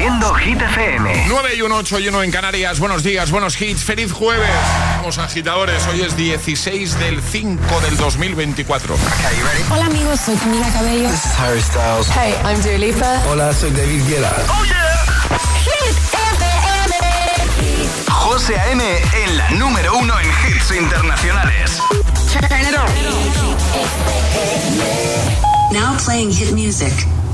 Haciendo Hit FM. 9-1-8-1 en Canarias. Buenos días, buenos hits. ¡Feliz jueves! Vamos, agitadores. Hoy es 16 del 5 del 2024. Okay, you ready? Hola amigos, soy Camila Cabello. This is Harry Styles. Hey, I'm Dua Lipa. Hola, soy David Guetta. ¡Oh, yeah! Hit FM. José A.M. en la número 1 en hits internacionales. Turn it on. Now playing hit music.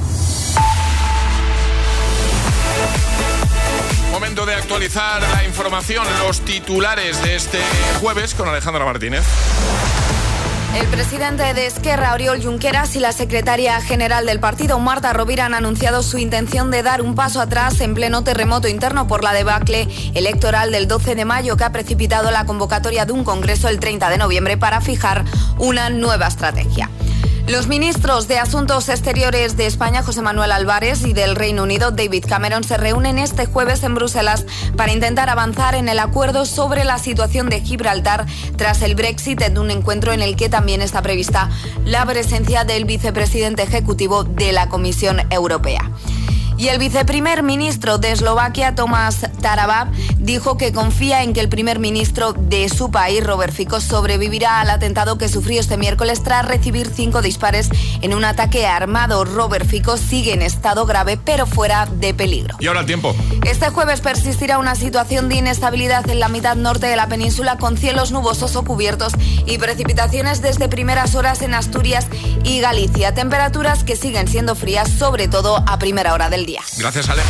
Momento de actualizar la información, los titulares de este jueves con Alejandra Martínez. El presidente de Esquerra, Oriol Junqueras, y la secretaria general del partido, Marta Rovira, han anunciado su intención de dar un paso atrás en pleno terremoto interno por la debacle electoral del 12 de mayo que ha precipitado la convocatoria de un congreso el 30 de noviembre para fijar una nueva estrategia. Los ministros de Asuntos Exteriores de España, José Manuel Álvarez, y del Reino Unido, David Cameron, se reúnen este jueves en Bruselas para intentar avanzar en el acuerdo sobre la situación de Gibraltar tras el Brexit, en un encuentro en el que también está prevista la presencia del vicepresidente ejecutivo de la Comisión Europea. Y el viceprimer ministro de Eslovaquia, Tomás Tarabá, dijo que confía en que el primer ministro de su país, Robert Fico, sobrevivirá al atentado que sufrió este miércoles tras recibir 5 disparos en un ataque armado. Robert Fico sigue en estado grave, pero fuera de peligro. Y ahora el tiempo. Este jueves persistirá una situación de inestabilidad en la mitad norte de la península, con cielos nubosos o cubiertos y precipitaciones desde primeras horas en Asturias y Galicia. Temperaturas que siguen siendo frías, sobre todo a primera hora del día. Gracias, Ale.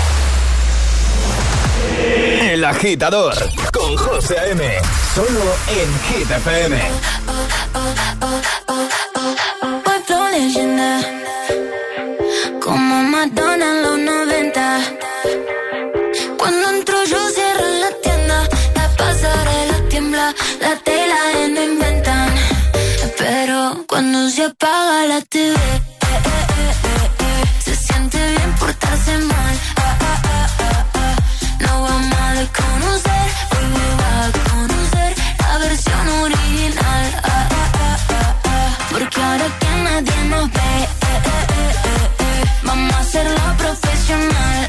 El Agitador con José A.M. Solo en Hit FM. Hoy flow leyenda, como Madonna en los 90. Cuando entro yo cierro la tienda, la pasarela tiembla, la tela no inventan. Pero cuando se apaga la TV, se siente bien portarse mal. No vamos a desconocer, hoy me va a conocer la versión original. Porque ahora que nadie nos ve, vamos a hacerlo profesional.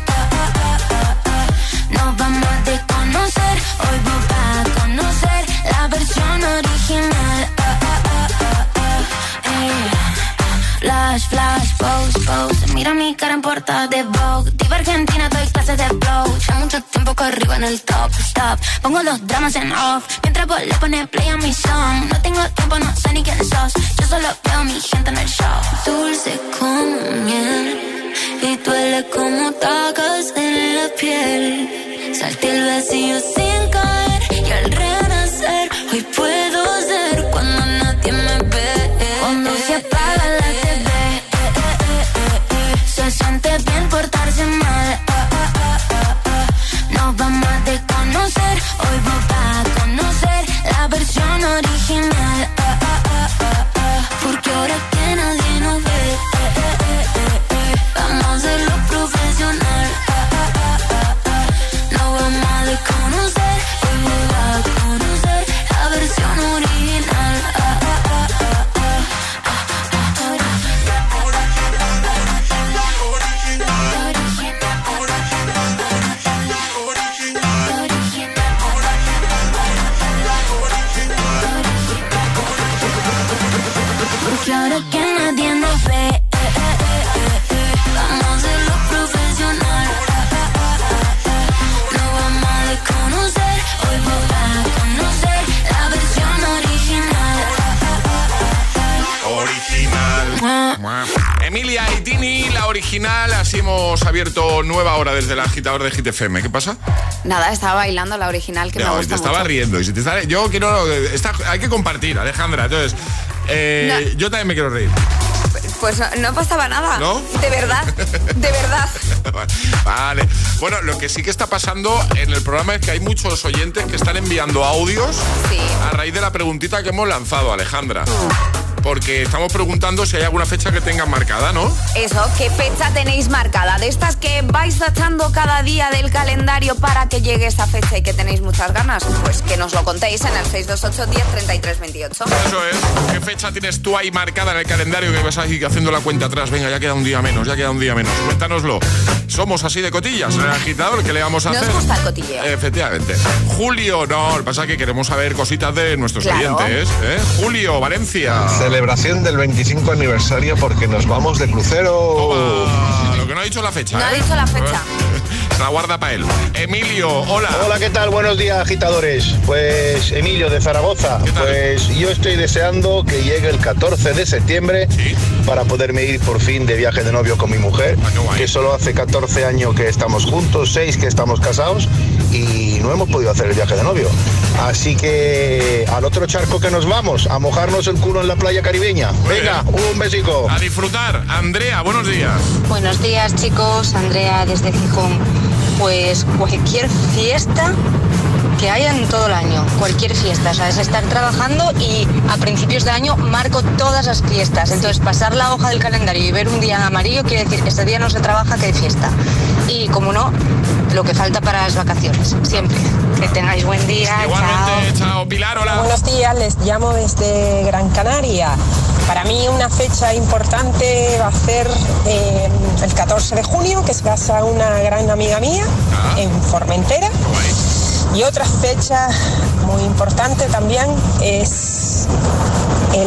Nos vamos a desconocer, hoy va a conocer la versión original. Flash, flash, pose, pose. Mira mi cara en portada de Vogue. Diva Argentina, doy clases de flow. Ya mucho tiempo corrigo en el top, stop. Pongo los dramas en off mientras vos le pones play a mi song. No tengo tiempo, no sé ni quién sos. Yo solo veo a mi gente en el show. Dulce como miel y duele como tacas en la piel. Salté el vacío sin caer y al renacer hoy puedo ser cuando nadie me ve. Cuando se apaga la TV, se siente bien portarse mal. Nos vamos a desconocer, hoy va a conocer la versión original. Porque ahora que nadie nos ve, vamos a hacerlo profesional. No vamos a desconocer, hoy va a conocer la versión original. Porque ahora que nadie nos ve, vamos a hacerlo profesional. No vamos a desconocer, hoy va a conocer la versión original. Emilia y Tini, la original. Así hemos abierto nueva hora desde el agitador de Hit FM. ¿Qué pasa? Nada, estaba bailando la original, que me gusta te estaba mucho. riendo. Y si te está, yo quiero... hay que compartir, Alejandra. Entonces, No. yo también me quiero reír. Pues no pasaba nada. ¿No? De verdad, de verdad. Vale. Bueno, lo que sí que está pasando en el programa es que hay muchos oyentes que están enviando audios Sí. a raíz de la preguntita que hemos lanzado, Alejandra. porque estamos preguntando si hay alguna fecha que tengan marcada, ¿no? Eso, ¿qué fecha tenéis marcada? De estas que vais tachando cada día del calendario para que llegue esa fecha y que tenéis muchas ganas, pues que nos lo contéis en el 628 10 33 28. Eso es. ¿Qué fecha tienes tú ahí marcada en el calendario que vas ahí haciendo la cuenta atrás? Venga, ya queda un día menos. Cuéntanoslo. Somos así de cotillas, el agitador, ¿qué le vamos a hacer? Nos gusta el cotilleo. Efectivamente. Julio, no, lo que pasa es que queremos saber cositas de nuestros oyentes, ¿eh? Julio, Valencia. Celebración del 25 aniversario porque nos vamos de crucero. Toma, lo que no ha dicho la fecha. No ha dicho la fecha. Se la guarda para él. Emilio, hola. Hola, ¿qué tal? Buenos días, agitadores. Pues Emilio de Zaragoza. Pues yo estoy deseando que llegue el 14 de septiembre para poderme ir por fin de viaje de novio con mi mujer, que solo hace 14 años que estamos juntos, 6 que estamos casados y no hemos podido hacer el viaje de novio. Así que al otro charco que nos vamos, a mojarnos el culo en la playa caribeña. Venga, un besico. A disfrutar. Andrea, buenos días. Buenos días, chicos. Andrea desde Gijón. Pues cualquier fiesta que haya en todo el año, cualquier fiesta, o sea, es estar trabajando y a principios de año marco todas las fiestas, entonces pasar la hoja del calendario y ver un día en amarillo quiere decir que este día no se trabaja, que hay fiesta. Y como no, lo que falta para las vacaciones, siempre. Que tengáis buen día. Igualmente, chao. Pilar, hola. Buenos días, les llamo desde Gran Canaria. Para mí una fecha importante va a ser el 14 de junio, que se casa una gran amiga mía en Formentera. Y otra fecha muy importante también es el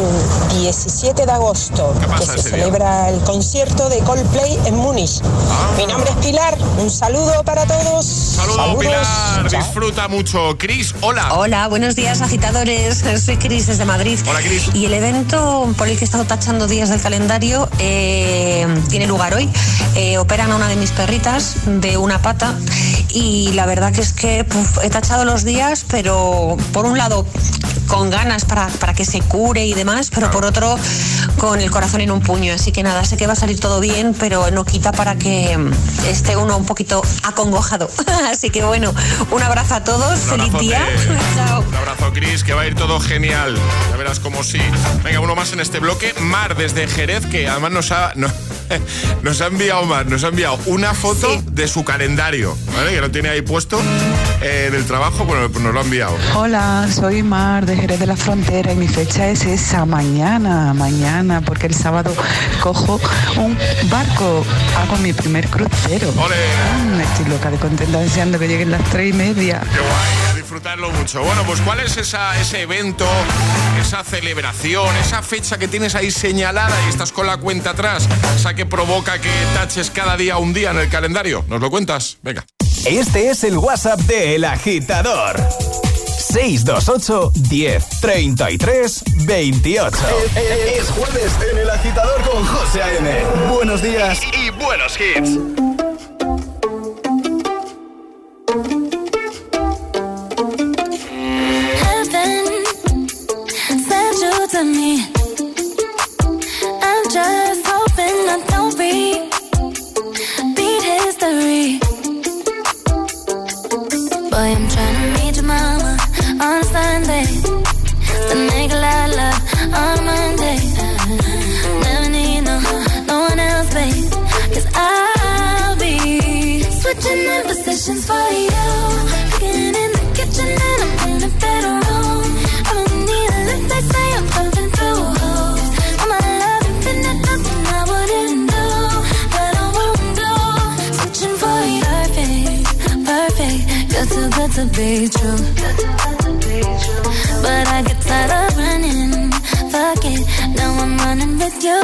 17 de agosto, que se celebra el concierto de Coldplay en Múnich. Mi nombre es Pilar, un saludo para todos. Saludos, Pilar, chao. Disfruta mucho. Cris, hola. Hola, buenos días, agitadores. Soy Cris desde Madrid. Hola, Cris. Y el evento por el que he estado tachando días del calendario tiene lugar hoy. Operan a una de mis perritas de una pata y la verdad que es que he tachado los días, pero por un lado con ganas para que se cure y demás, pero por otro con el corazón en un puño, así que nada, sé que va a salir todo bien, pero no quita para que esté uno un poquito acongojado. Así que bueno, un abrazo a todos, feliz día. Chao. Un abrazo, Cris, que va a ir todo genial, ya verás como sí. Venga, uno más en este bloque. Mar desde Jerez, que además nos ha enviado una foto de su calendario, ¿vale? Que lo tiene ahí puesto en el trabajo, bueno, pues nos lo ha enviado. Hola, soy Mar de Jerez de la Frontera y mi fecha es esa, mañana, porque el sábado cojo un barco, hago mi primer crucero. ¡Olé! Estoy loca de contenta deseando que lleguen las 3:30. ¡Qué guay! A disfrutarlo mucho. Bueno, pues ¿cuál es ese evento, esa celebración, esa fecha que tienes ahí señalada y estás con la cuenta atrás, esa que provoca que taches cada día un día en el calendario? ¿Nos lo cuentas? Venga. Este es el WhatsApp de El Agitador. 628 10 33 28. Es jueves en El Agitador con José A.M. Buenos días y buenos hits. Heaven sent you to me. I'm just hoping I don't beat history. Boy, I'm trying to meet your mama on Sunday, then make a lot of love on Monday. Never need no one else, babe, 'cause I'll be switching in positions for you. Cooking in the kitchen and I'm in the bedroom. I don't need a lift, they say I'm pumping through holes. All my love infinite, nothing I wouldn't do, but I won't do. Switching for you, perfect, you're too good to be true. But I get tired of running, fuck it, now I'm running with you.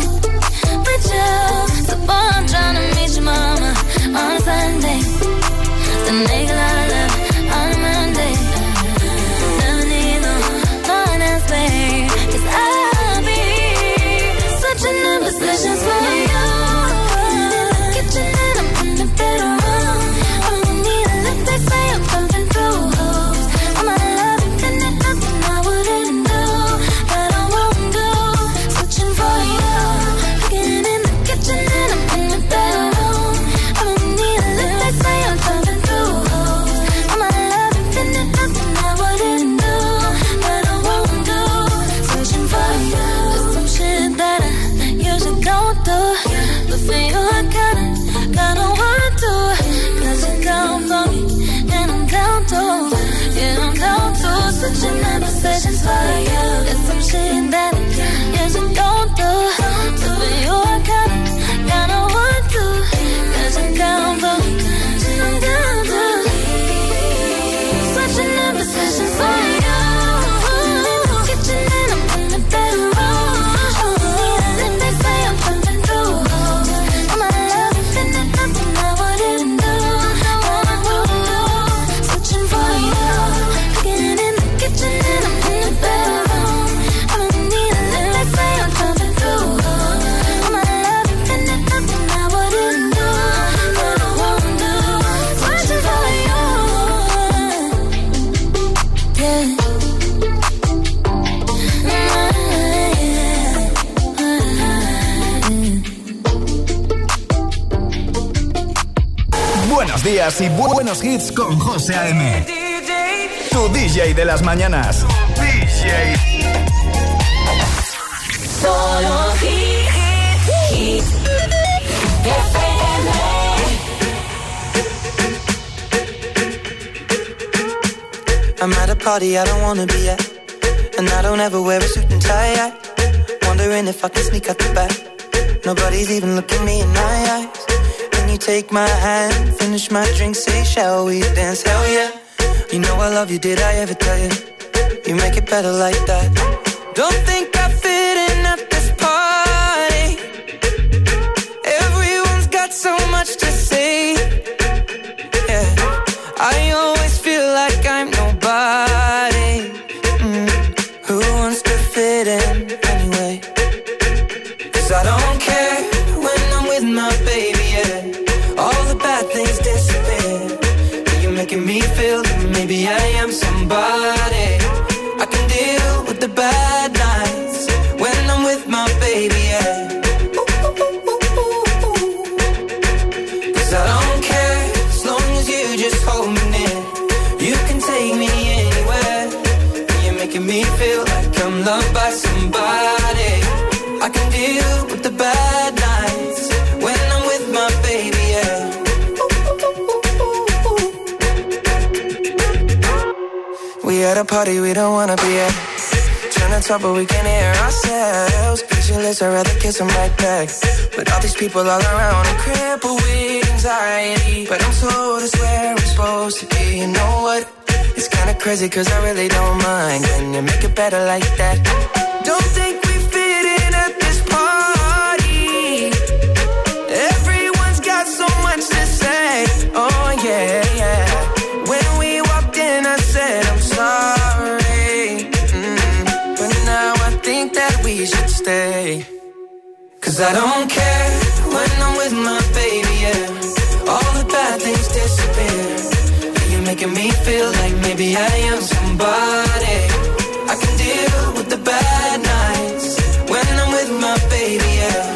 So boy, I'm trying to meet your mama on Sunday, then make a lot of love on Monday. Never need no one else, babe, 'cause I'll be switching in positions for you. Kitchen and I'm in the bedroom. I don't need a lift, they say I'm pumping through holes. All my love infinite, nothing I wouldn't do, but I won't do. Switching for you. Cooking in the kitchen and I'm in the bedroom. I don't Switching positions for you. It's some shit that yes I don't do. For you I kinda want to. 'Cause I'm down for I'm down to. Switching positions for you. I'm in the kitchen and I'm in the bedroom. And they say I'm coming through. All my love is in it, nothing I wouldn't do. Switching for you. Getting in the kitchen and I'm in the bedroom. I'm in need of it, they say I'm coming through. All my love is in it, nothing I wouldn't do. What I won't do. Switching for you. Yeah. Buenos días y buenos hits con José A.M. Tu DJ de las mañanas. DJ. Solo hits. FM. I'm at a party I don't wanna be at, and I don't ever wear a suit and tie. Wondering if I can sneak out the back. Nobody's even looking me in my eyes. When you take my hand, finish my drink, say shall we dance? Hell yeah. You know I love you, did I ever tell you? You make it better like that. Don't think I fit in at this party. Everyone's got so much to say. Yeah, I always feel like I'm nobody. Who wants to fit in anyway? 'Cause I don't care when I'm with my baby, yeah. All the bad things disappear. You're making me feel that maybe I am somebody. I can deal with the bad nights when I'm with my baby, yeah. 'Cause I don't care as long as you just hold me near. You can take me anywhere. You're making me feel like I'm loved by somebody. I can deal with the bad nights when I'm with my baby, yeah. We at a party we don't wanna be at. Trying to talk but we can't hear ourselves. Pictureless, I'd rather kiss them right back. But all these people all around are crippled with anxiety. But I'm told it's where I'm supposed to be. You know what? It's kinda crazy 'cause I really don't mind. Can you make it better like that? Don't think we fit in at this party. Everyone's got so much to say. Oh yeah, yeah. When we walked in I said I'm sorry. But now I think that we should stay. 'Cause I don't care when I'm with my baby, yeah. All the bad things disappear. You're making me feel like maybe I am somebody. I can deal with the bad nights when I'm with my baby, yeah.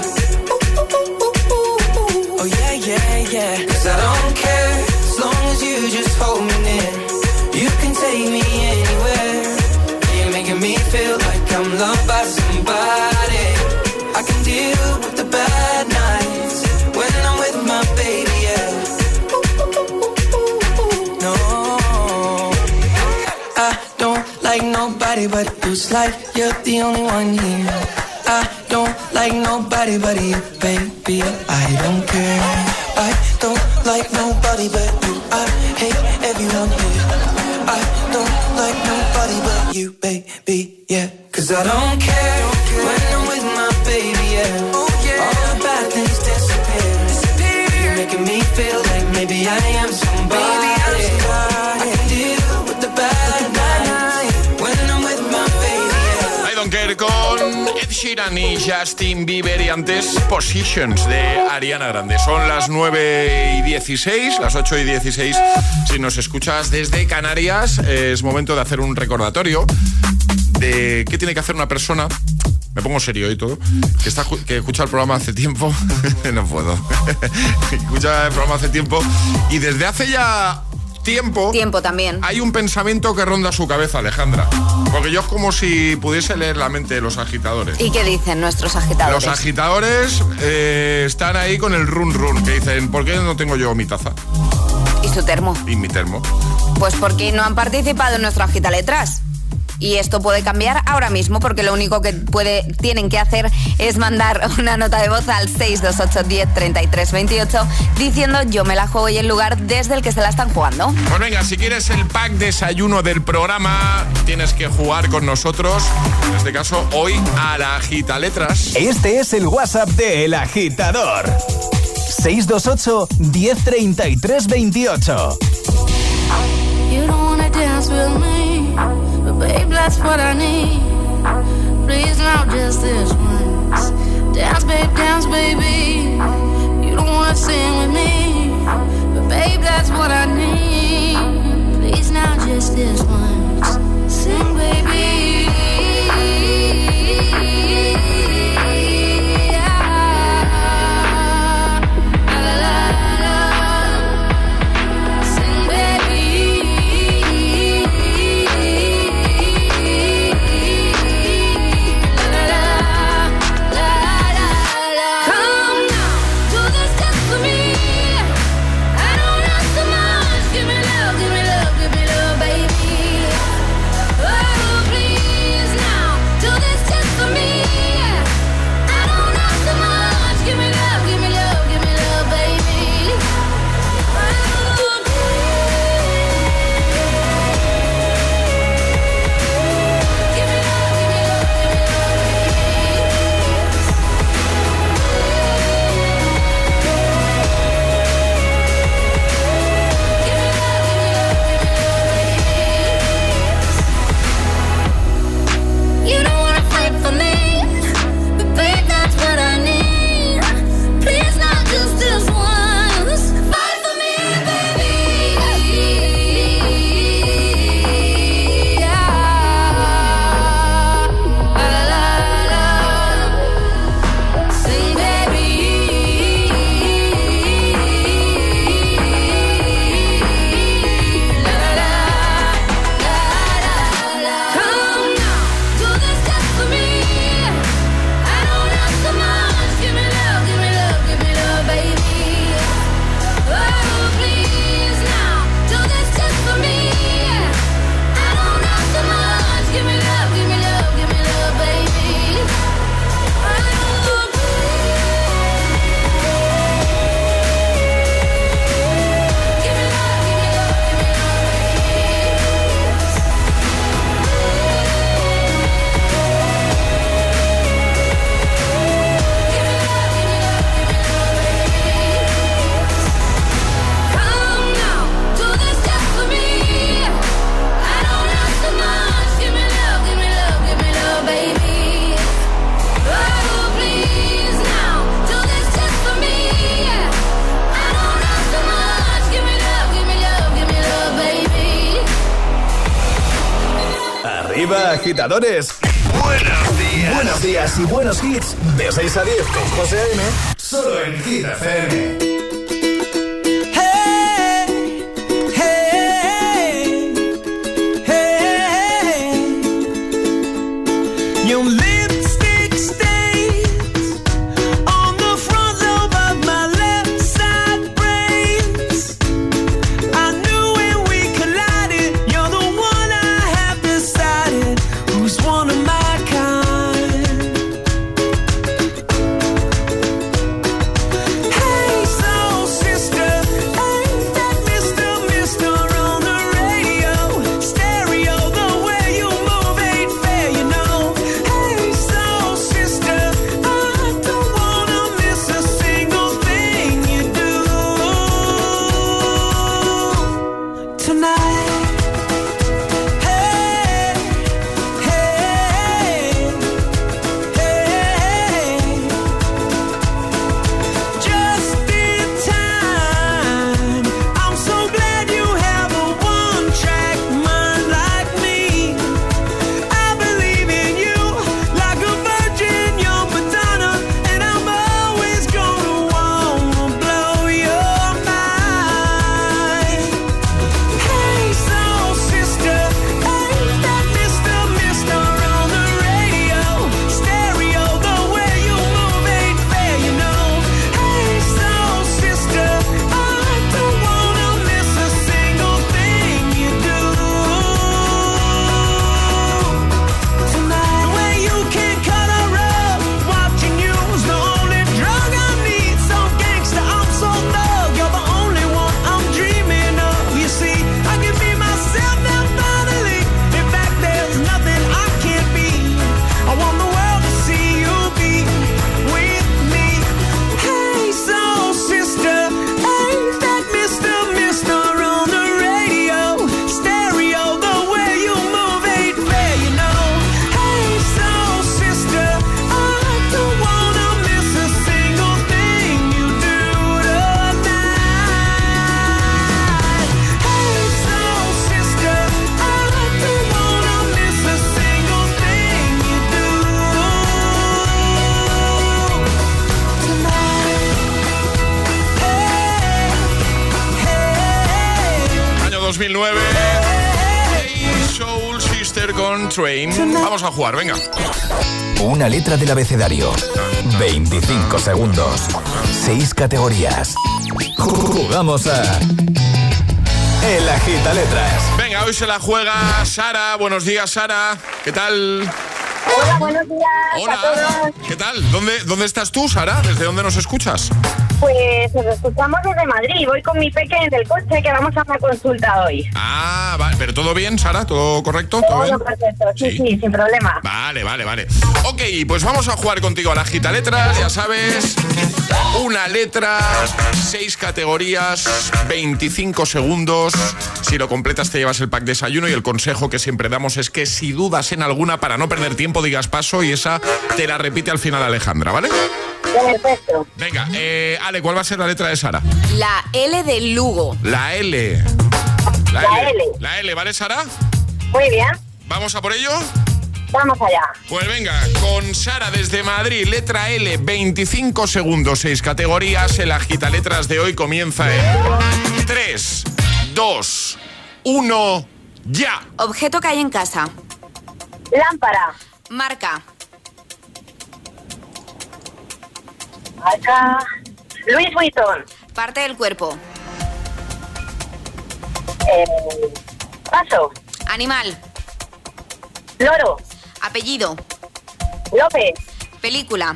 Oh yeah, yeah, yeah. 'Cause I don't care as long as you just hold me near. You can take me anywhere. You're making me feel like I'm loved by somebody. I can deal with the bad nights when I'm with my baby, yeah. No, I don't like nobody but you. It's like you're the only one here. I don't like nobody but you, baby. I don't care. I don't like nobody but you. I hate everyone here. I don't like nobody but you, baby, yeah. 'Cause I don't care when I'm with my baby, yeah. Oh, yeah. All the bad things disappear. You're making me feel like maybe I am somebody. I can deal with the bad nights when I'm with my baby, yeah. I don't care con Ed Sheeran y Justin Bieber y antes Positions de Ariana Grande. Son las 9:16, las 8:16. Si nos escuchas desde Canarias, es momento de hacer un recordatorio de qué tiene que hacer una persona. Me pongo serio y todo. Que escucha el programa hace tiempo. No puedo. Escucha el programa hace tiempo. Y desde hace ya tiempo también. Hay un pensamiento que ronda su cabeza, Alejandra. Porque yo es como si pudiese leer la mente de los agitadores. ¿Y qué dicen nuestros agitadores? Los agitadores están ahí con el run run, que dicen, ¿por qué no tengo yo mi taza? ¿Y su termo? Y mi termo. Pues porque no han participado en nuestro agitaletras. Y esto puede cambiar ahora mismo, porque lo único que tienen que hacer es mandar una nota de voz al 628 10 33 28 diciendo yo me la juego y el lugar desde el que se la están jugando. Pues venga, si quieres el pack desayuno del programa, tienes que jugar con nosotros, en este caso hoy a la Agitaletras. Este es el WhatsApp de El Agitador. 628 10 33 28. You don't wanna dance with me, but babe, that's what I need. Please now, just this once. Dance, baby. You don't wanna sing with me, but babe, that's what I need. Please now, just this once. Sing, baby. Agitadores, buenos días. Buenos días y buenos hits de 6 a 10 con José A.M. Solo en Hit FM. Hey, 2009. Soul Sister con Train. Vamos a jugar, venga. Una letra del abecedario. 25 segundos. 6 categorías. Jugamos a El Agitaletras. Venga, hoy se la juega Sara. Buenos días, Sara. ¿Qué tal? Hola, buenos días. Hola. A todos. ¿Qué tal? ¿Dónde estás tú, Sara? ¿Desde dónde nos escuchas? Pues os escuchamos desde Madrid. Voy con mi peque en el coche que vamos a una consulta hoy. Ah, vale. ¿Pero todo bien, Sara? ¿Todo correcto? ¿Todo bien? Perfecto. Sí, sin problema. Vale. Ok, pues vamos a jugar contigo a la Agitaletras, ya sabes. Una letra, 6 categorías, 25 segundos. Si lo completas te llevas el pack desayuno y el consejo que siempre damos es que si dudas en alguna, para no perder tiempo, digas paso y esa te la repite al final Alejandra, ¿vale? Perfecto. Venga, Ale, ¿cuál va a ser la letra de Sara? La L de Lugo. La L. La L, ¿vale, Sara? Muy bien. ¿Vamos a por ello? Vamos allá. Pues venga, con Sara desde Madrid, letra L, 25 segundos, 6 categorías. El Agitaletras de hoy comienza en 3, 2, 1, ya. Objeto que hay en casa. Lámpara. Marca. Marca. Louis Vuitton. Parte del cuerpo. Paso. Animal. Loro. Apellido. López. Película.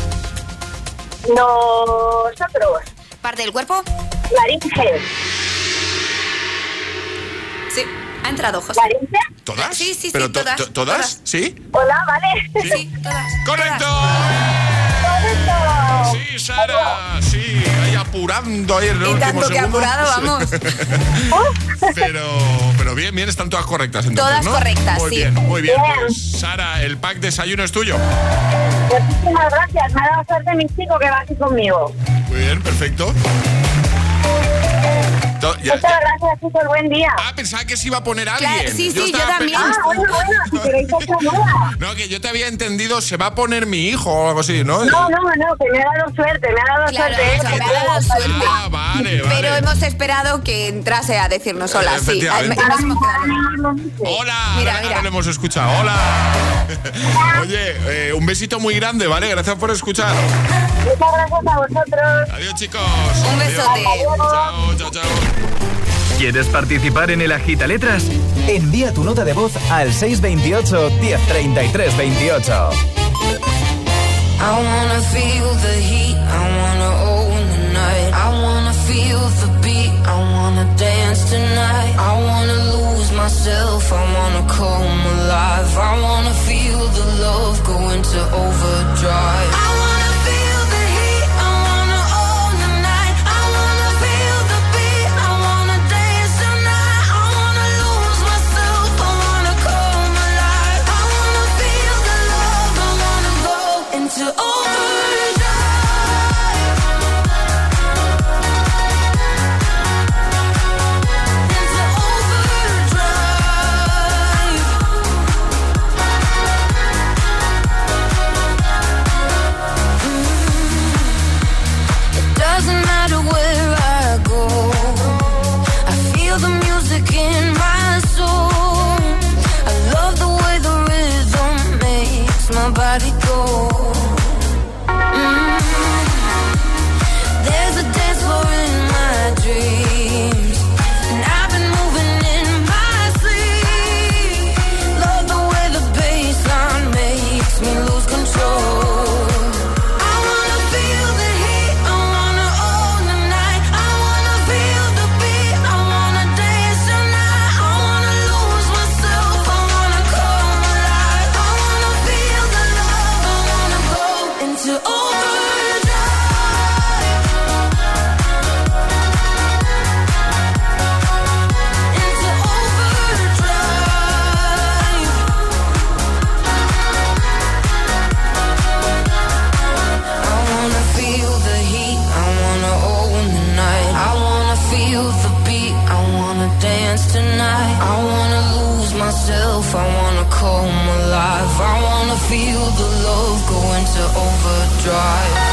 Nosotros. Parte del cuerpo. Laringe. Sí, ha entrado, José. ¿Laringe? ¿Todas? Sí, ¿Pero todas. ¿Todas? ¿Sí? Hola, vale. Sí, todas. ¡Correcto! Correcto. Sí, Sara, sí, ahí apurando ahí en el Y último tanto que segundo. apurado, vamos. Pero bien, están todas correctas entonces, Todas ¿no? correctas, muy sí. bien, muy bien. Pues, Sara, el pack desayuno es tuyo. Muchísimas gracias. Me ha dado suerte mi chico que va aquí conmigo. Muy bien, perfecto. Muchas gracias, chicos. Buen día. Ah, pensaba que se iba a poner alguien. Claro, sí, yo estaba también. Bueno, si queréis otra nueva. No, que yo te había entendido, se va a poner mi hijo o algo así, ¿no? No, que me ha dado suerte, Claro, suerte. me ha dado suerte. Ah, vale. Pero hemos esperado que entrase a decirnos hola, sí. Efectivamente. Nos hemos quedado. Hola, Mira. ahora lo hemos escuchado. Hola. Oye, un besito muy grande, ¿vale? Gracias por escuchar. Muchas gracias a vosotros. Adiós, chicos. Un besote. Chao. ¿Quieres participar en el Agitaletras? Envía tu nota de voz al 628 1033 28. I wanna feel the heat, I wanna own the night. I wanna feel the beat, I wanna dance tonight. I wanna lose myself, I wanna come alive. I wanna feel the love go into overdrive. I wanna feel the heat, I wanna own the night. I wanna feel the beat, I wanna dance tonight. I wanna lose myself, I wanna come alive. I wanna feel the love, I wanna go into overdrive. My body go. There's a dance floor in my dreams, and I've been moving in my sleep. Love the way the bassline makes me lose control. I wanna feel the heat, I wanna own the night. I wanna feel the beat, I wanna dance tonight. I wanna lose myself, I wanna come alive. I wanna feel the love, I wanna go into overdrive. Into overdrive. I wanna feel the heat, I wanna own the night. I wanna feel the beat, I wanna dance tonight. I wanna lose myself, I wanna come alive. I wanna feel the love go into overdrive.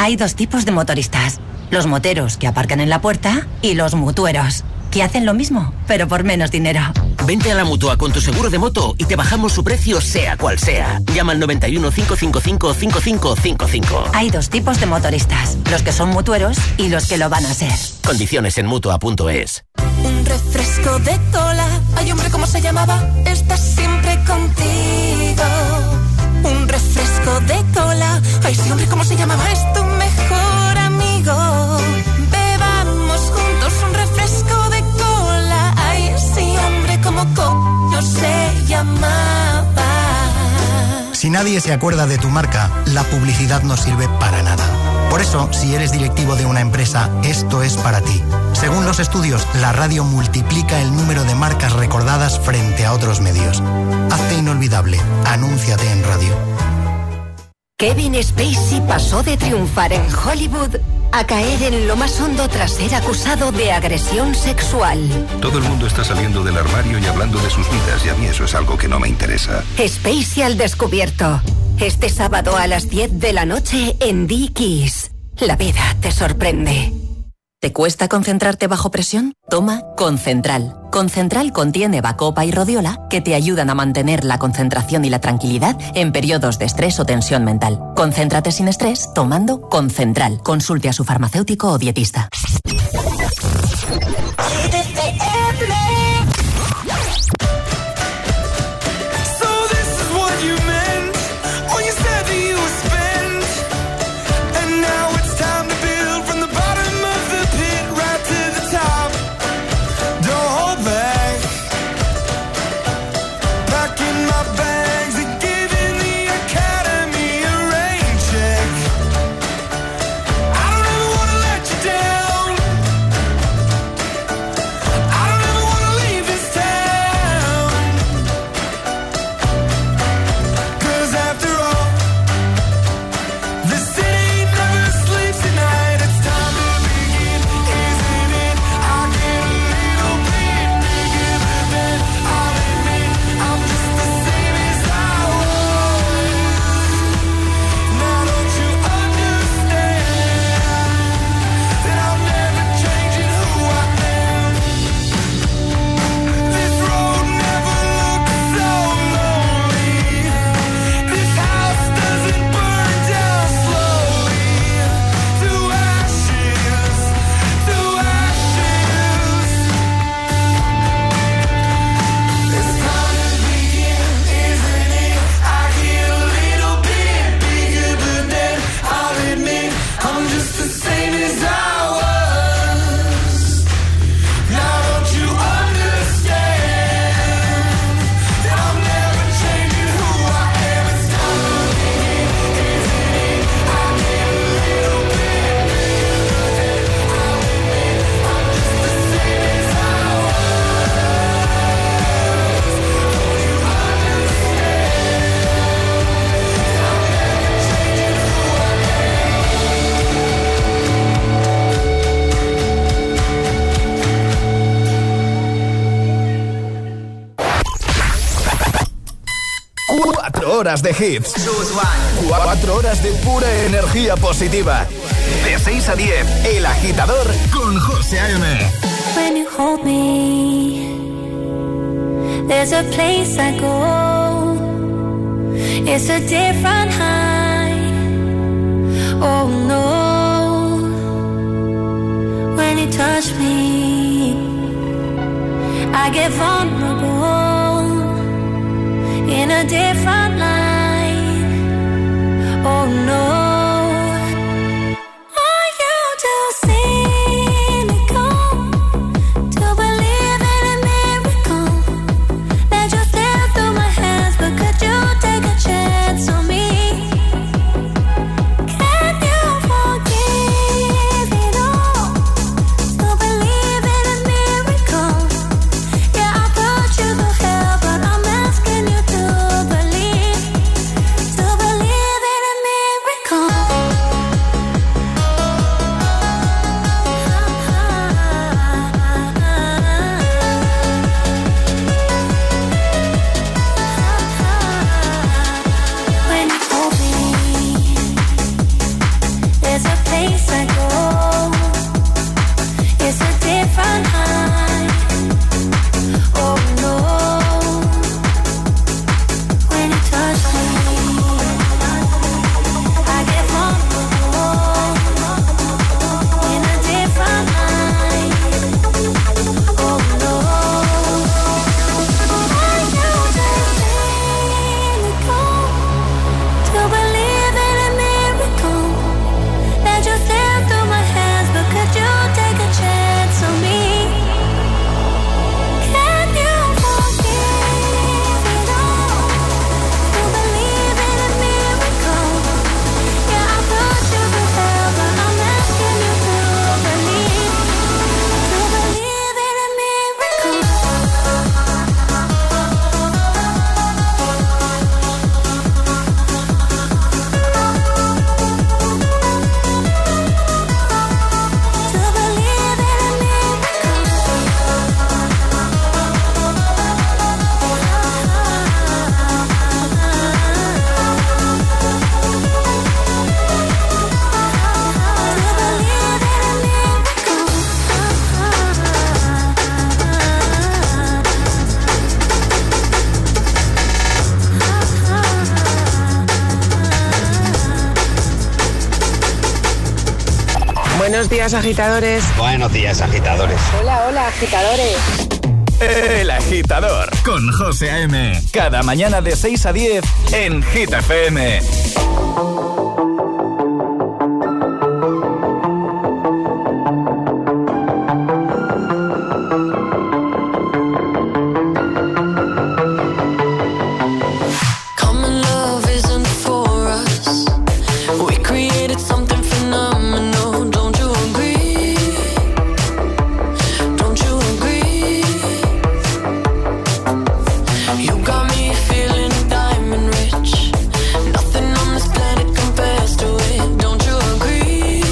Hay dos tipos de motoristas. Los moteros que aparcan en la puerta y los mutueros, que hacen lo mismo, pero por menos dinero. Vente a la Mutua con tu seguro de moto y te bajamos su precio sea cual sea. Llama al 91 555 5555. Hay dos tipos de motoristas, los que son mutueros y los que lo van a ser. Condiciones en Mutua.es. Un refresco de cola. Ay, hombre, ¿cómo se llamaba? Estás siempre contigo. Un refresco de cola. Ay, sí, hombre, ¿cómo se llamaba? Es tu mejor amigo. Bebamos juntos un refresco de cola. Ay, sí, hombre, ¿cómo coño se llamaba? Si nadie se acuerda de tu marca, la publicidad no sirve para nada. Por eso, si eres directivo de una empresa, esto es para ti. Según los estudios, la radio multiplica el número de marcas recordadas frente a otros medios. Hazte inolvidable. Anúnciate en radio. Kevin Spacey pasó de triunfar en Hollywood a caer en lo más hondo tras ser acusado de agresión sexual. Todo el mundo está saliendo del armario y hablando de sus vidas, y a mí eso es algo que no me interesa. Spacey al descubierto. Este sábado a las 10 de la noche en Dickies. La vida te sorprende. ¿Te cuesta concentrarte bajo presión? Toma Concentral. Concentral contiene bacopa y rodiola que te ayudan a mantener la concentración y la tranquilidad en periodos de estrés o tensión mental. Concéntrate sin estrés tomando Concentral. Consulte a su farmacéutico o dietista. Horas de hits, 4 horas de pura energía positiva. De 6 a 10, El Agitador con José A.M. When you hold me, there's a place I go. It's a different high. Oh no. When you touch me, I get vulnerable. In a different light. Oh no. Believe place I go. It's a different high. Oh no, when you touch me, I get vulnerable in a different light. Oh no, are you just cynical to believe in a miracle that just slipped through my hands? But could you take a chance on me? Can you forgive it all to believe in a miracle? Yeah, I put you through hell, but I'm asking you to believe in a miracle. Buenos días, agitadores. Buenos días, agitadores. Hola, hola, agitadores. El Agitador con José A.M. Cada mañana de 6 a 10 en Hit FM. Common love isn't for us. We created something phenomenal. Don't you agree? Don't you agree? You got me feeling diamond rich. Nothing on this planet compares to it. Don't you agree?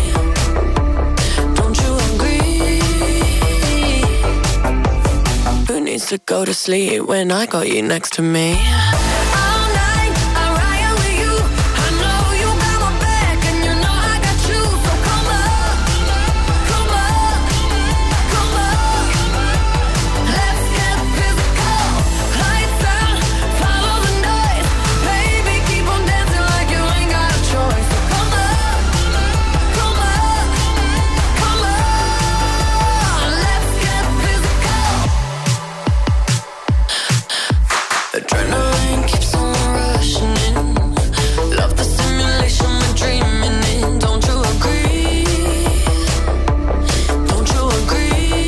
Don't you agree? Who needs to go to sleep when I got you next to me? Adrenaline keeps on rushing in. Love the simulation we're dreaming in. Don't you agree? Don't you agree?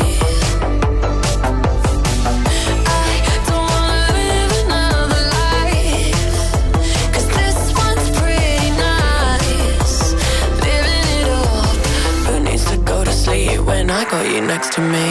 I don't wanna live another life, 'cause this one's pretty nice. Living it up. Who needs to go to sleep when I got you next to me?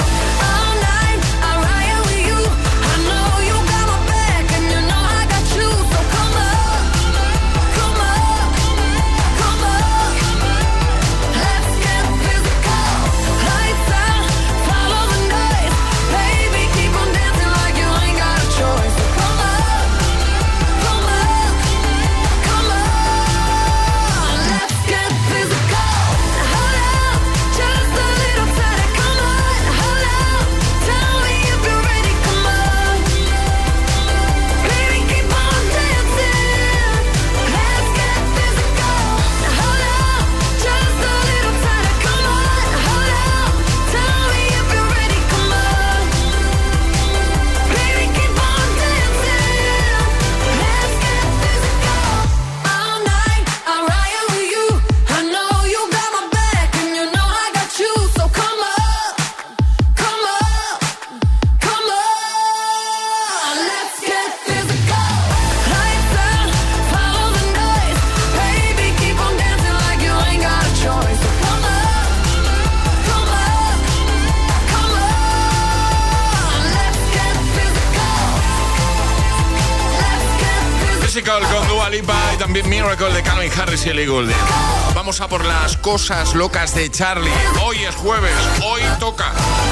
Con Dua Lipa y también Miracle de Calvin Harris y Ellie Goulding. Vamos a por las cosas locas de Charlie. Hoy es jueves, hoy toca.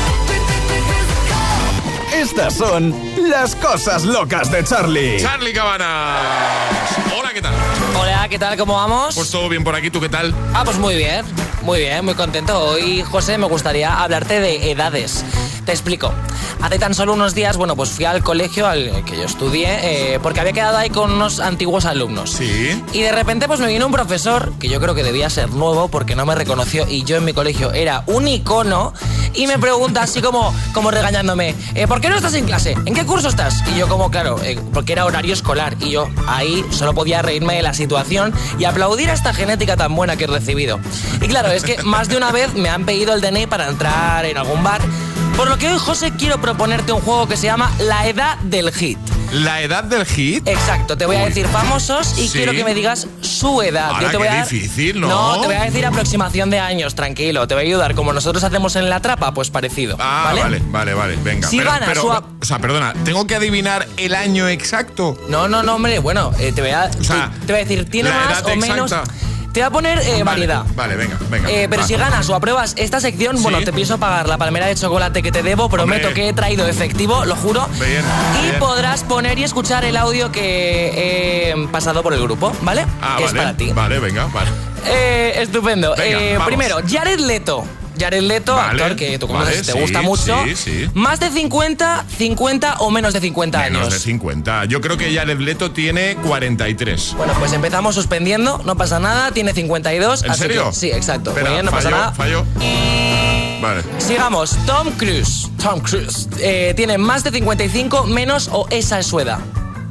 Estas son las cosas locas de Charlie. Charlie Cabanas. Hola, ¿qué tal? Hola, ¿qué tal? ¿Cómo vamos? Pues todo bien por aquí, ¿tú qué tal? Pues muy bien, muy contento. Hoy, José, me gustaría hablarte de edades. Te explico. Hace tan solo unos días, pues fui al colegio al que yo estudié, porque había quedado ahí con unos antiguos alumnos. Sí. Y de repente me vino un profesor, que yo creo que debía ser nuevo porque no me reconoció y yo en mi colegio era un icono, y me pregunta así como regañándome, ¿por qué no estás en clase? ¿En qué curso estás? Y yo claro, porque era horario escolar, y yo ahí solo podía reírme de la situación y aplaudir a esta genética tan buena que he recibido. Y claro, es que más de una vez me han pedido el DNI para entrar en algún bar. Por lo que hoy, José, quiero proponerte un juego que se llama La Edad del Hit. ¿La edad del hit? Exacto, te voy a decir famosos y quiero que me digas su edad. Ahora, yo te voy qué difícil, ¿no? No, te voy a decir aproximación de años, tranquilo. Te voy a ayudar, como nosotros hacemos en La Trapa, pues parecido. ¿vale? Vale, venga. Si ganas o sea, perdona, ¿tengo que adivinar el año exacto? No, hombre, te voy a decir, ¿tiene más o menos? Te voy a poner variedad. Vale, venga. Pero si ganas o apruebas esta sección, ¿sí? Te pienso pagar la palmera de chocolate que te debo. Prometo que he traído efectivo, lo juro. Bien. Podrás poner y escuchar el audio que he pasado por el grupo, ¿vale? Que es para ti. Vale, venga, vale. Estupendo. Venga, primero, Jared Leto, actor que tú conoces, te gusta mucho. Sí. ¿Más de 50 o menos de 50 años? Menos de 50. Yo creo que Jared Leto tiene 43. Bueno, pues empezamos suspendiendo, no pasa nada, tiene 52. ¿En serio? Que, sí, exacto. Espera, muy bien, no pasa nada. Fallo. Vale. Sigamos, Tom Cruise. ¿Tiene más de 55, menos o esa es su edad?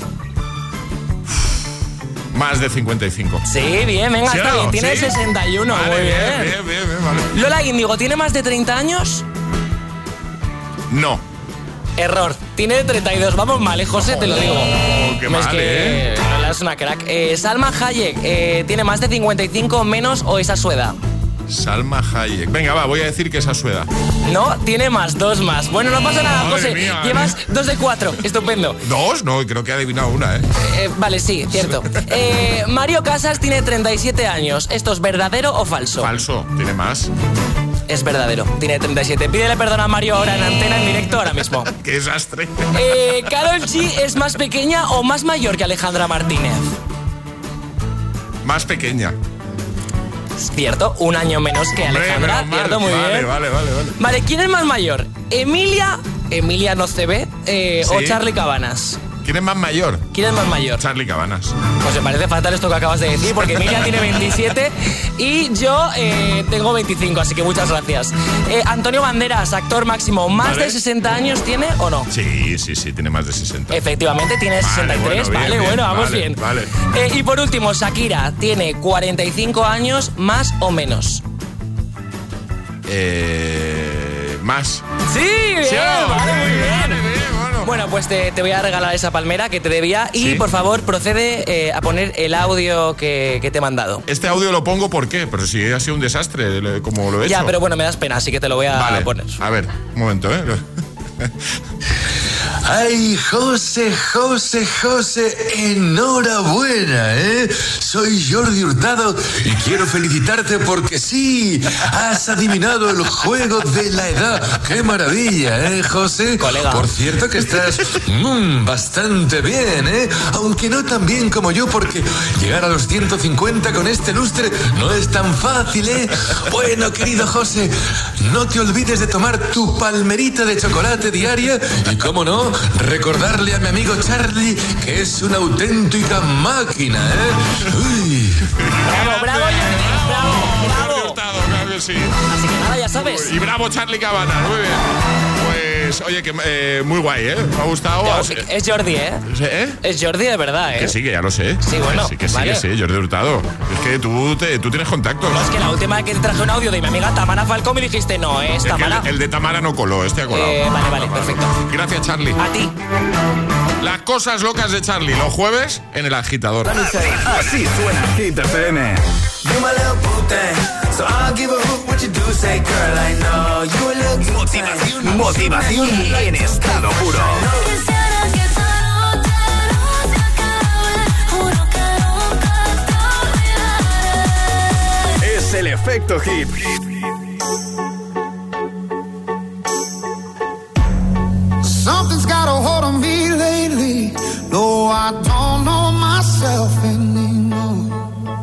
Más de 55. Sí, bien, venga, ¿Sí está bien. Tiene 61, vale, muy bien. Bien, vale. Lola Índigo, ¿tiene más de 30 años? No. Error, tiene 32. Vamos mal, José, te lo digo. Qué mal, que Lola es una crack. Salma Hayek, ¿tiene más de 55, menos o esa su edad? Salma Hayek. Venga, voy a decir que esa es su edad. No, tiene dos más. Bueno, no pasa nada, Madre José. mía, Llevas 2 de 4. Estupendo. ¿2? No, creo que he adivinado una, Vale, sí, cierto. Mario Casas tiene 37 años. ¿Esto es verdadero o falso? Falso, tiene más. Es verdadero, tiene 37. Pídele perdón a Mario ahora en antena, en directo, ahora mismo. ¡Qué desastre! ¿Karol G es más pequeña o más mayor que Alejandra Martínez? Más pequeña. Cierto, un año menos que Alejandra. Cierto, muy bien. Vale. Vale, ¿quién es más mayor? ¿Emilia no CB o Charly Cabanas? ¿Quién es más mayor? ¿Quién es más mayor? Charly Cabanas. Pues me parece fatal esto que acabas de decir, porque Emilia tiene 27 y yo tengo 25, así que muchas gracias. Antonio Banderas, actor máximo, ¿más de 60 años tiene o no? Sí, tiene más de 60. Efectivamente, tiene 63. Bueno, vamos bien. Vale. Y por último, Shakira, ¿tiene 45 años, más o menos? Más. Sí, bien, vale, muy bien. Bueno, pues te voy a regalar esa palmera que te debía y por favor procede a poner el audio que te he mandado. Este audio lo pongo ¿por qué? Pero si ha sido un desastre como lo he hecho. Ya, pero bueno, me das pena, así que te lo voy a poner. A ver, un momento, Ay, José, enhorabuena, Soy Jordi Hurtado y quiero felicitarte porque sí, has adivinado el juego de la edad. ¡Qué maravilla, José! Colega. Por cierto que estás bastante bien, Aunque no tan bien como yo, porque llegar a los 150 con este lustre no es tan fácil, Bueno, querido José, no te olvides de tomar tu palmerita de chocolate diaria y, cómo no, recordarle a mi amigo Charlie que es una auténtica máquina, Uy. Bravo. Claro que sí. Así que nada, ya sabes. Y bravo Charly Cabanas, muy bien. Pues, oye, que muy guay, Me ha gustado. Es Jordi, Es Jordi de verdad, Que sí, que ya lo sé. Sí, bueno. Que sí, Jordi Hurtado. Es que tú tienes contactos. No, es que la última vez que te traje un audio de mi amiga Tamara Falcón me dijiste, no, es Tamara. El de Tamara no coló, este ha colado. Vale, perfecto. Gracias, Charly. A ti. Las cosas locas de Charly, los jueves en El Agitador. Así suena Hit FM. Motivación en estado puro. Es el efecto hit. Something's got a hold on me lately. No, I don't know myself anymore.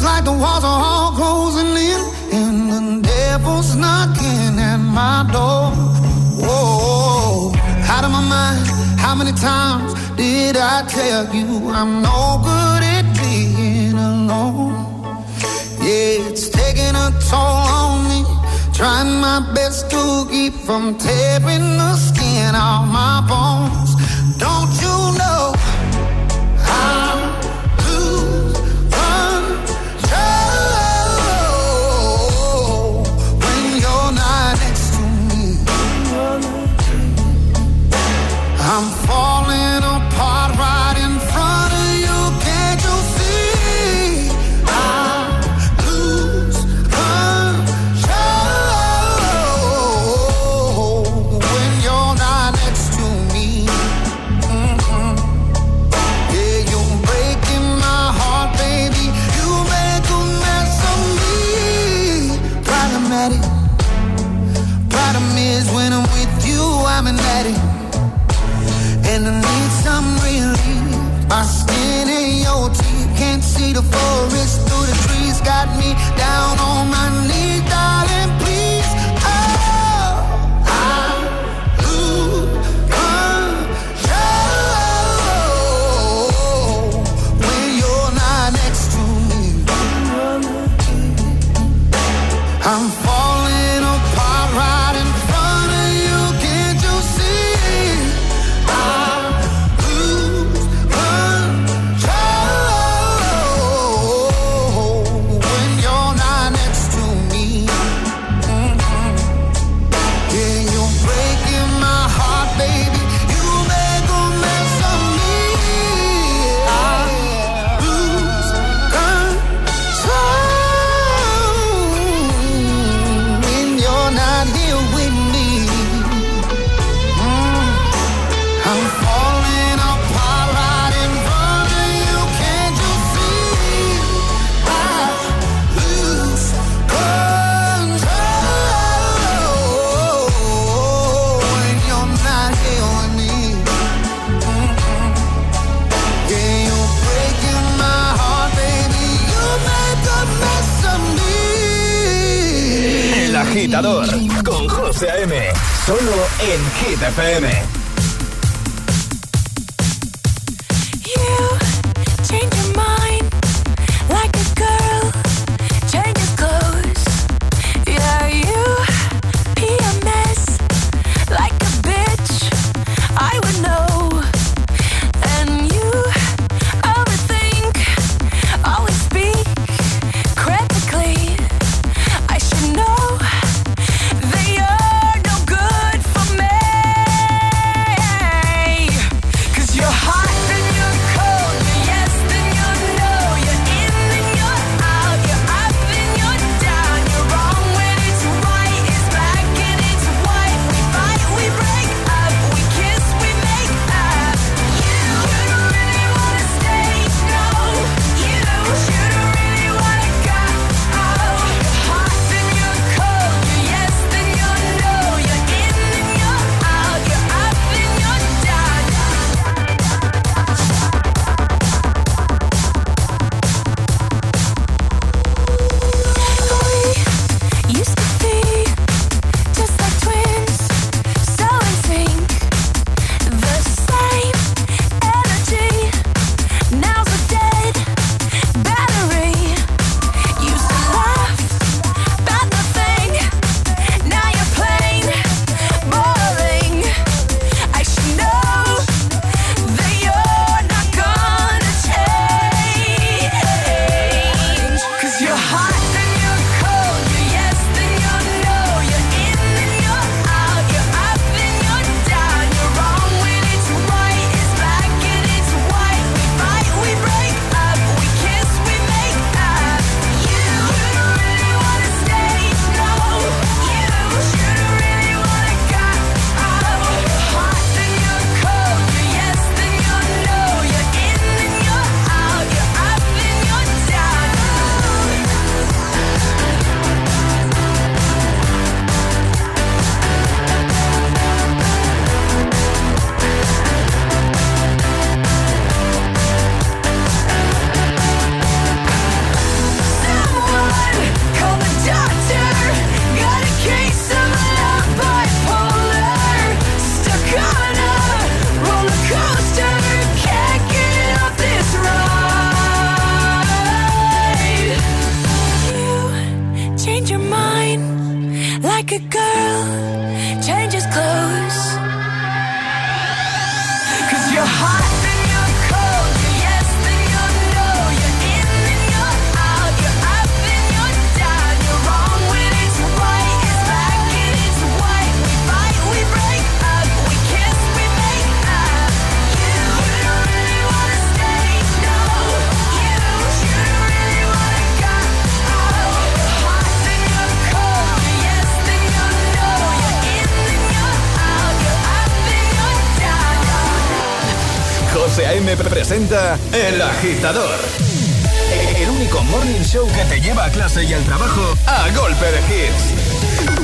like the walls are all closing in, and the devil's knocking at my door. Whoa, out of my mind. How many times did I tell you I'm no good at being alone? Yeah, it's taking a toll on me, trying my best to keep from tearing the skin off my bones. Don't you know I'm lose control when you're not next to me? I'm falling apart right in front of you. Can't you see? I lose control when you're not next to me. Mm-hmm. Yeah, you're breaking my heart, baby. You make a mess of me. Problematic. Problem is when I'm with you, I'm an addict. And I need some relief. My skin and your teeth, can't see the forest through the trees. Got me down on my knees, darling, please. Oh, I lose control when you're not next to me. I'm falling apart right in front of you. Can't you see? I lose control when you're not next to me. Mm-hmm. Yeah, you're breaking my heart, baby. You make a mess of me. I lose control when you're not here with me. I'm falling apart right in front of you. Can't you see? I lose control when you're not here with me. Yeah, you're breaking my heart, baby. You make a mess of me. El Agitador con José A.M. Solo en Hit FM. You change your mind like a girl changes clothes. Yeah, you pee a mess like a bitch. I would know. And you overthink, always speak critically. I should know that you're no good for me. Hey girl, change his clothes. 'Cause you're hot and you're cold, you're yes and you're no, you're in and you're out, you're up and you're down, you're wrong when it's right, it's black and it's white, we fight, we break up, we kiss, we make up. You don't really wanna stay, no, you really wanna go. Hot and you're cold, you're yes and you're no, you're in and you're out, you're up and you're down. José A.M. presenta El Agitador, el único morning show que te lleva a clase y al trabajo a golpe de hits.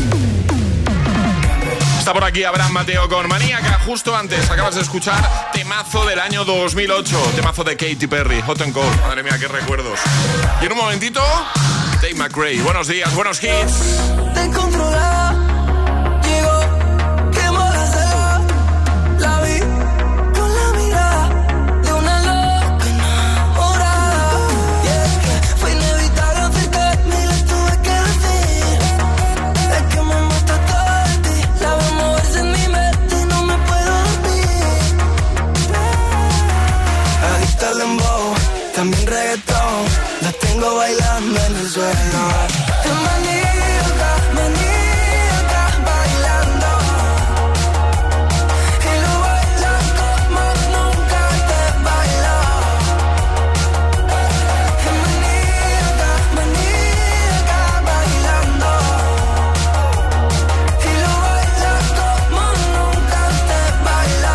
Está por aquí Abraham Mateo con Maníaca. Justo antes acabas de escuchar temazo del año 2008, temazo de Katy Perry, Hot and Cold. Madre mía, qué recuerdos. Y en un momentito, Tate McRae. Buenos días, buenos hits. Descontrolada, llegó, quemó la sala, la vi con la mirada de una loca enamorada. Y es que fue inevitable acercarme y le tuve que decir: es que me mata todo de ti, la veo moverse en mi mente y no me puedo dormir. Adicta al dembow, también reggaetón, la tengo bailando en el suelo. Es maníaca, maníaca, bailando. Y lo baila como nunca te bailó. Es maníaca, maníaca, bailando. Y lo baila como nunca te bailó.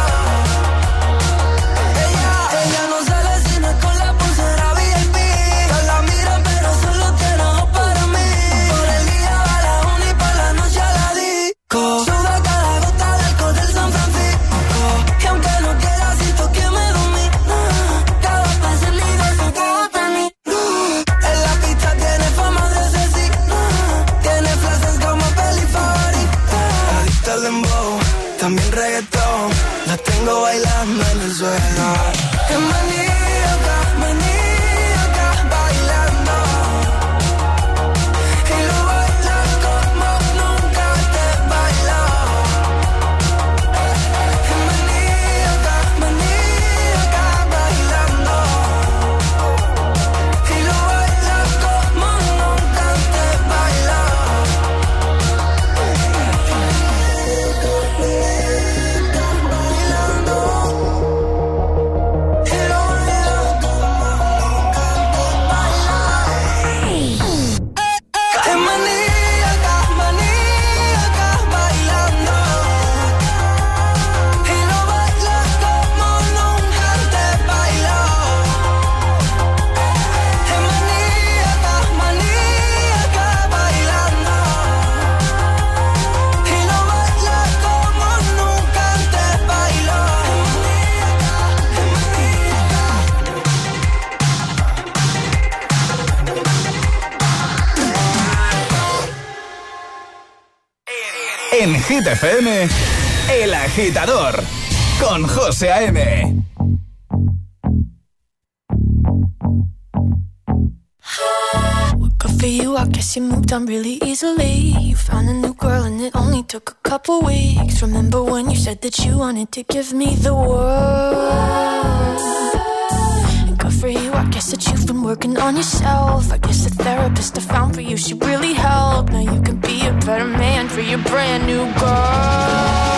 Ella no sale sino con la pulsera VIP. Todos la miran pero solo tiene ojos para mí. Por el día va a la uni y por la noche a la disco. Suda cada gota del alcohol del San Francisco. Y aunque no quiera siento que me domina. Cada vez el líder se queda para mí. En la pista tiene fama de asesina. Tiene frases como peli favorita. Adicta al dembow, también reggaetón, la tengo bailando en el suelo. Es maníaca, maníaca, bailando. Y lo baila como nunca te bailó. Es maníaca, maníaca, bailando. Y lo baila como nunca te bailó. Es maníaca, maníaca, bailando. Y lo baila como nunca te bailó. Es maníaca, maníaca, bailando. Y lo baila como nunca te bailó. En Hit FM, El Agitador, con José A.M. Good for you, I guess you moved on really easily. You found a new girl and it only took a couple weeks. Remember when you said that you wanted to give me the world? And good for you, I guess that you've been working on yourself. I guess the therapist I found for you, she really helped. Now you can be a better man for your brand new girl.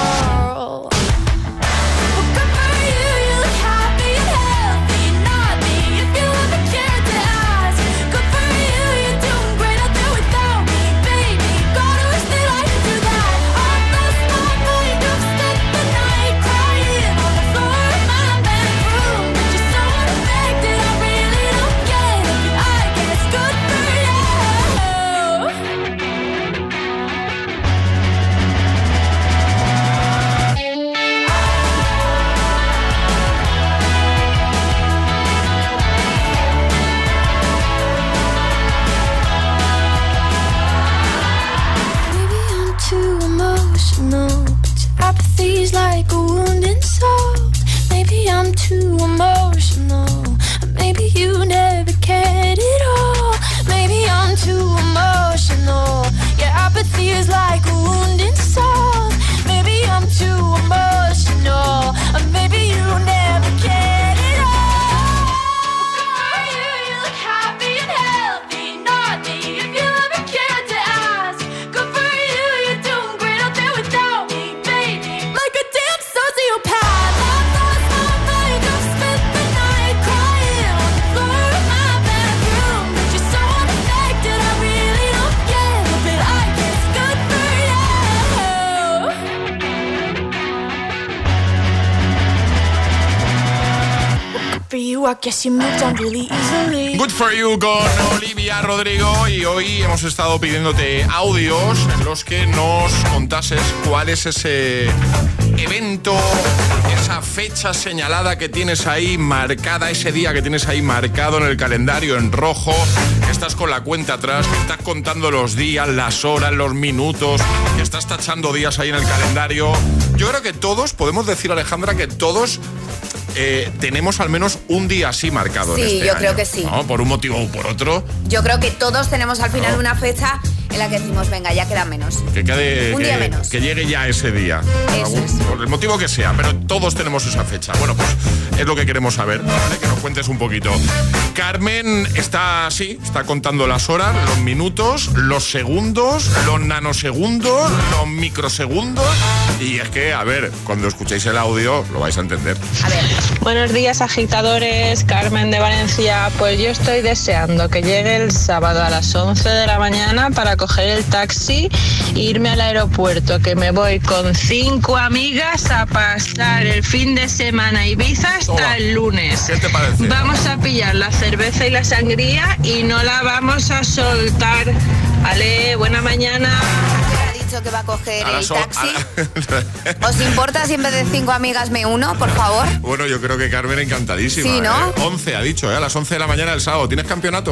I guess you moved on really easily. Good for you con Olivia Rodrigo. Y hoy hemos estado pidiéndote audios en los que nos contases cuál es ese evento, esa fecha señalada que tienes ahí marcada, ese día que tienes ahí marcado en el calendario en rojo, que estás con la cuenta atrás, que estás contando los días, las horas, los minutos, que estás tachando días ahí en el calendario. Yo creo que todos, podemos decir, Alejandra, que todos tenemos al menos un día así marcado. Sí, en este yo año, creo que sí. ¿no? Por un motivo o por otro. Yo creo que todos tenemos al final una fecha en la que decimos, venga, ya queda menos. Que quede, un día menos. Que llegue ya ese día. Por el motivo que sea, pero todos tenemos esa fecha. Bueno, pues es lo que queremos saber, ¿vale? Que nos cuentes un poquito. Carmen está contando las horas, los minutos, los segundos, los nanosegundos, los microsegundos. Y es que, a ver, cuando escuchéis el audio lo vais a entender. A ver. Buenos días, agitadores. Carmen de Valencia. Pues yo estoy deseando que llegue el sábado a las 11 de la mañana para coger el taxi e irme al aeropuerto, que me voy con 5 amigas a pasar el fin de semana a Ibiza hasta el lunes. ¿Qué te parece? Vamos a pillar la cerveza y la sangría y no la vamos a soltar. Ale, buena mañana. Que va a coger el taxi. ¿Os importa si en vez de 5 amigas me uno, por favor? Bueno, yo creo que Carmen encantadísima. Sí, ¿no? 11 ha dicho, a las 11 de la mañana del sábado. ¿Tienes campeonato?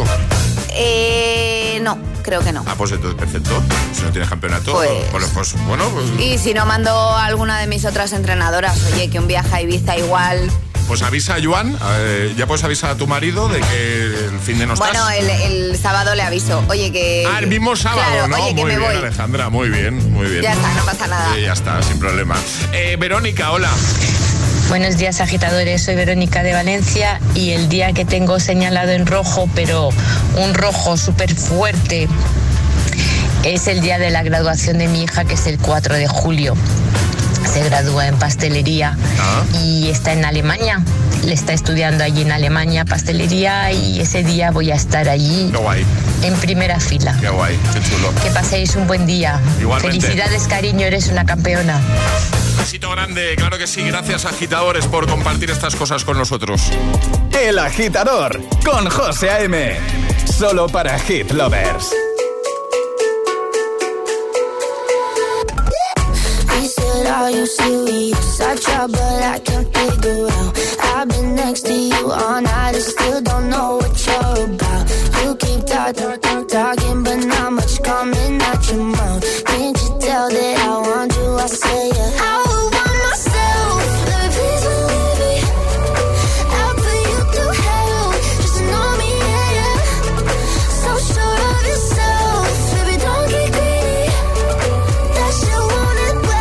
No, creo que no. Ah, pues entonces perfecto. Si no tienes campeonato, pues bueno. Pues... Y si no, mando a alguna de mis otras entrenadoras. Oye, que un viaje a Ibiza igual... Pues avisa a Joan, ya puedes avisar a tu marido de que el fin de no estás. Bueno, el sábado le aviso. Oye, que... Ah, el mismo sábado, claro, ¿no? Oye, que muy me bien, voy. Alejandra, muy bien, muy bien. Ya está, no pasa nada. Ya está, sin problema. Verónica, hola. Buenos días, agitadores. Soy Verónica de Valencia y el día que tengo señalado en rojo, pero un rojo súper fuerte, es el día de la graduación de mi hija, que es el 4 de julio. Se gradúa en pastelería y está en Alemania. Le está estudiando allí en Alemania pastelería y ese día voy a estar allí. Qué guay. En primera fila. Qué guay, qué chulo. Que paséis un buen día. Igualmente. Felicidades, cariño, eres una campeona. Un besito grande, claro que sí. Gracias, agitadores, por compartir estas cosas con nosotros. El Agitador, con José A.M. Solo para Hit Lovers. Are you serious? I try, but I can't figure out. I've been next to you all night and still don't know what you're about. You keep talking, but not much coming out your mouth. Can't you tell that I want you? I say yeah. I would want myself. Let me please believe me. I'll put you through hell. Just know me, yeah, yeah. So sure of yourself, baby, don't get greedy. That shit won't end well.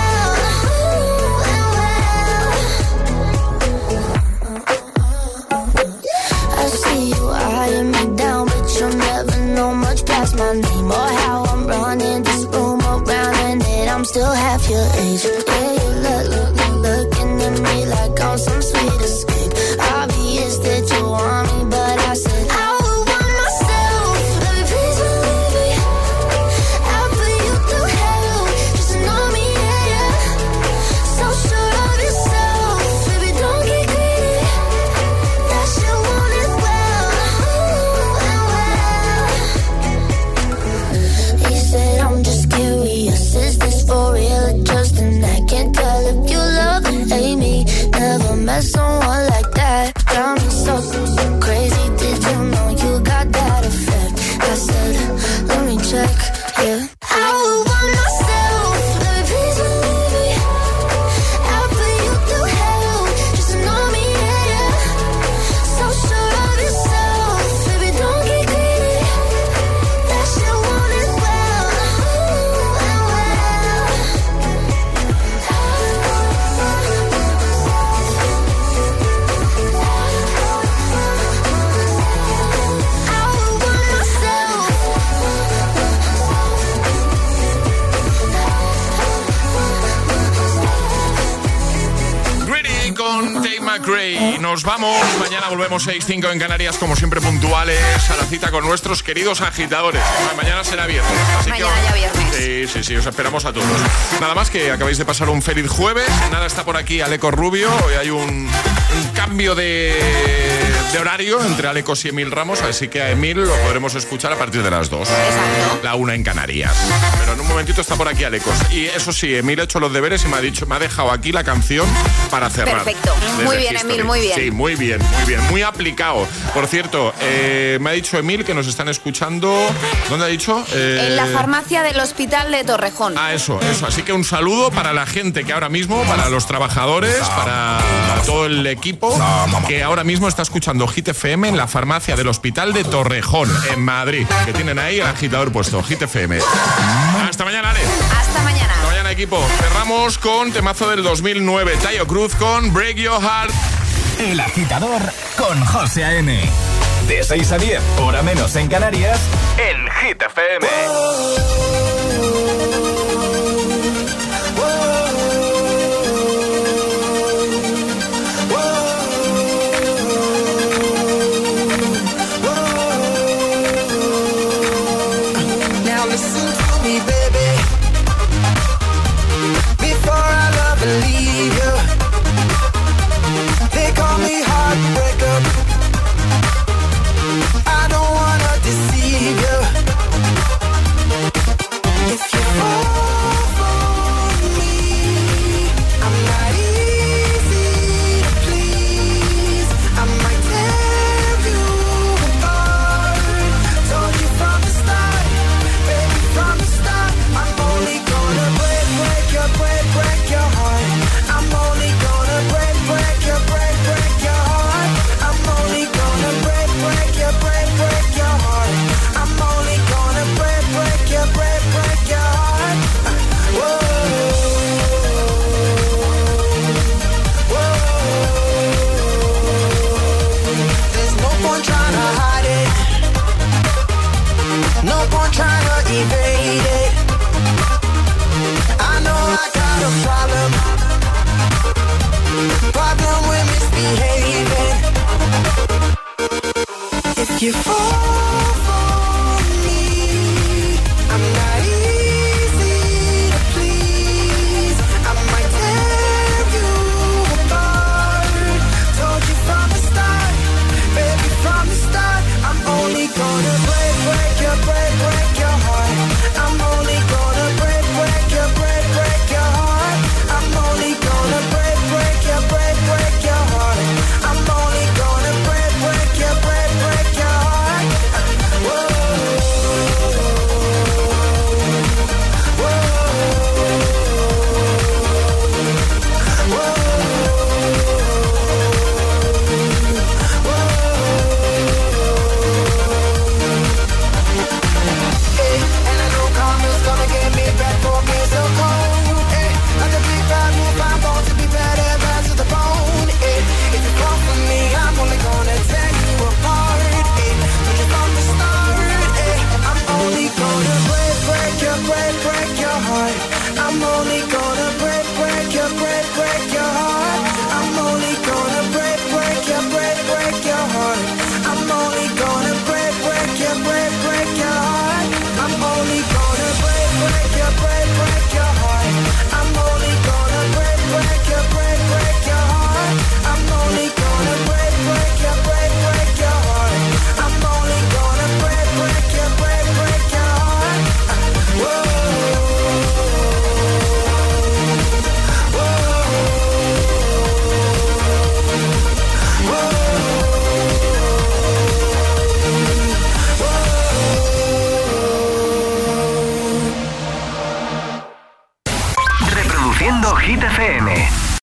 My name or how I'm running this room around and that I'm still half your age. Yeah, you looking at me like I'm some sweet escape. Obvious that you want me, but I said I would want myself. Let me please believe me. I'll put you through hell. Just know me, yeah, yeah. So sure of yourself, baby, don't get greedy. That shit won't end well. I'm just curious, is this for real or just an act? Can't tell if you love or hate me. Never met someone like that. Got me so crazy, did you know you got that effect? I said, let me check, yeah. I would want myself, let me please believe me. I'll put you through hell, just know me, yeah, yeah. So sure of yourself, baby, don't get greedy. That shit won't end well. McRae. Nos vamos, mañana volvemos 6:05 en Canarias, como siempre puntuales a la cita con nuestros queridos agitadores. Mañana será viernes, así mañana que ya viernes. Sí, os esperamos a todos. Nada más, que acabáis de pasar un feliz jueves. Nada, está por aquí Aleco Rubio. Hoy hay un cambio de de horario entre Alecos y Emil Ramos, así que a Emil lo podremos escuchar a partir de las 2. Exacto. La 1 en Canarias. Pero en un momentito está por aquí Alecos. Y eso sí, Emil ha hecho los deberes y me ha dejado aquí la canción para cerrar. Perfecto. Muy bien, Emil, muy bien. Sí, muy bien. Muy aplicado. Por cierto, me ha dicho Emil que nos están escuchando. ¿Dónde ha dicho? En la farmacia del Hospital de Torrejón. Ah, eso. Así que un saludo para la gente que ahora mismo, para los trabajadores, para todo el equipo que ahora mismo está escuchando Hit FM en la farmacia del Hospital de Torrejón, en Madrid, que tienen ahí el agitador puesto. Hit FM. Hasta mañana, Ale. Hasta mañana. Hasta mañana, equipo. Cerramos con temazo del 2009, Taio Cruz con Break Your Heart. El agitador con José A.M. De 6 a 10, hora menos en Canarias, en Hit FM. Now listen to me, baby. Before I love and leave you, they call me heartbreaker. I don't wanna deceive you. If you fall for me, I'm not easy to please. I might tear you apart. Told you from the start, baby, from the start. I'm only gonna break your heart. I'm only gonna break your heart. I'm only gonna break your heart. I'm only gonna break your heart. Whoa, whoa. There's no point trying to hide it. No point trying to evade it. I know I got a problem with misbehaving. If you fall